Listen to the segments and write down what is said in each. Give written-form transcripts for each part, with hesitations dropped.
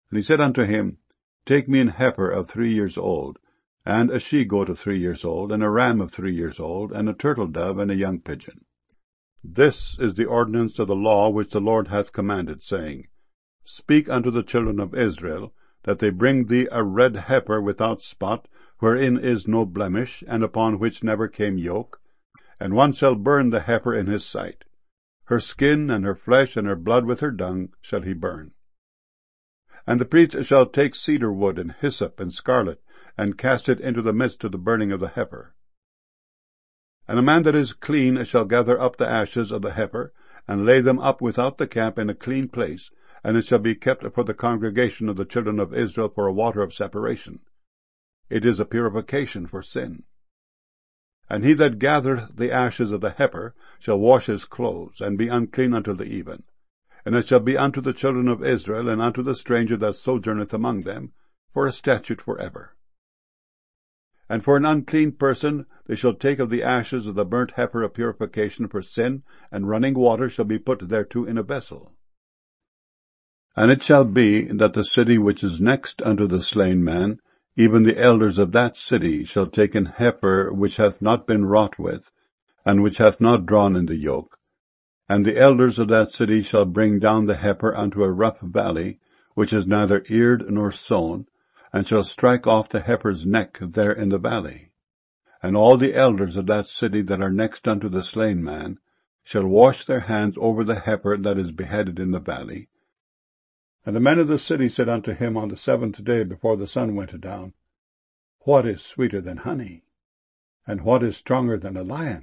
And he said unto him, Take me an heifer of 3 years old, and a she-goat of 3 years old, and a ram of 3 years old, and a turtle-dove, and a young pigeon. This is the ordinance of the law which the Lord hath commanded, saying, Speak unto the children of Israel, that they bring thee a red heifer without spot, wherein is no blemish, and upon which never came yoke, and one shall burn the heifer in his sight. Her skin, and her flesh, and her blood with her dung shall he burn. And the priest shall take cedar wood, and hyssop, and scarlet, and cast it into the midst of the burning of the heifer. And a man that is clean shall gather up the ashes of the heifer, and lay them up without the camp in a clean place, and it shall be kept for the congregation of the children of Israel for a water of separation. It is a purification for sin. And he that gathereth the ashes of the heifer shall wash his clothes, and be unclean until the even. And it shall be unto the children of Israel, and unto the stranger that sojourneth among them, for a statute forever. And for an unclean person they shall take of the ashes of the burnt heifer of purification for sin, and running water shall be put thereto in a vessel. And it shall be that the city which is next unto the slain man, even the elders of that city, shall take an heifer which hath not been wrought with, and which hath not drawn in the yoke. And the elders of that city shall bring down the heifer unto a rough valley, which is neither eared nor sown, and shall strike off the heifer's neck there in the valley. And all the elders of that city that are next unto the slain man shall wash their hands over the heifer that is beheaded in the valley. And the men of the city said unto him on the 7th day before the sun went down, What is sweeter than honey? And what is stronger than a lion?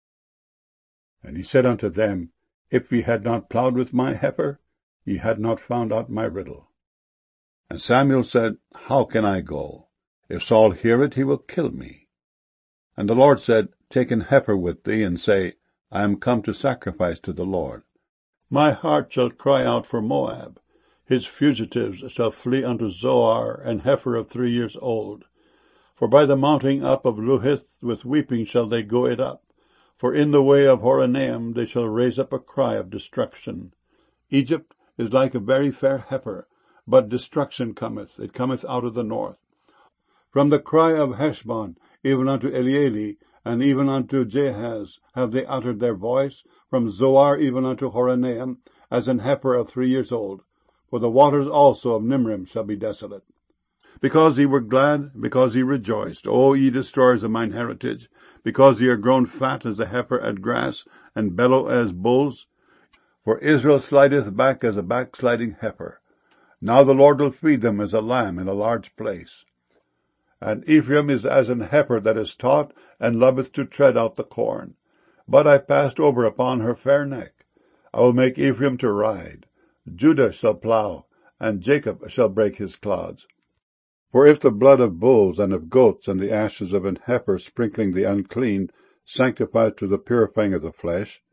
And he said unto them, If ye had not plowed with my heifer, ye had not found out my riddle. And Samuel said, How can I go? If Saul hear it, he will kill me. And the Lord said, Take an heifer with thee, and say, I am come to sacrifice to the Lord. My heart shall cry out for Moab. His fugitives shall flee unto Zoar, an heifer of 3 years old. For by the mounting up of Luhith with weeping shall they go it up. For in the way of Horonaim they shall raise up a cry of destruction. Egypt is like a very fair heifer, but destruction cometh, it cometh out of the north. From the cry of Heshbon, even unto Elealeh, and even unto Jahaz, have they uttered their voice, from Zoar even unto Horonaim, as an heifer of 3 years old. For the waters also of Nimrim shall be desolate. Because ye were glad, because ye rejoiced, O ye destroyers of mine heritage, because ye are grown fat as a heifer at grass, and bellow as bulls. For Israel slideth back as a backsliding heifer. Now the Lord will feed them as a lamb in a large place. And Ephraim is as an heifer that is taught, and loveth to tread out the corn. But I passed over upon her fair neck. I will make Ephraim to ride. Judah shall plow, and Jacob shall break his clods. For if the blood of bulls and of goats and the ashes of an heifer sprinkling the unclean sanctify to the purifying of the flesh,